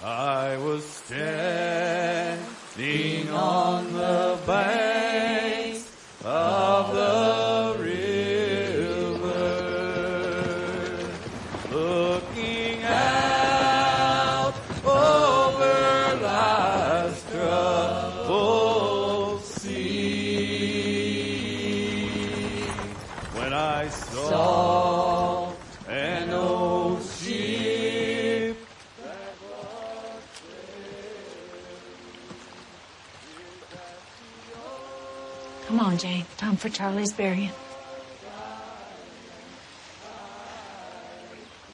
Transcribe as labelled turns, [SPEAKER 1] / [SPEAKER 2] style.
[SPEAKER 1] I was standing on the banks of the river, looking out over life's troubled sea, when I saw an old ship that was
[SPEAKER 2] Come on, Jane. Time for Charlie's burying.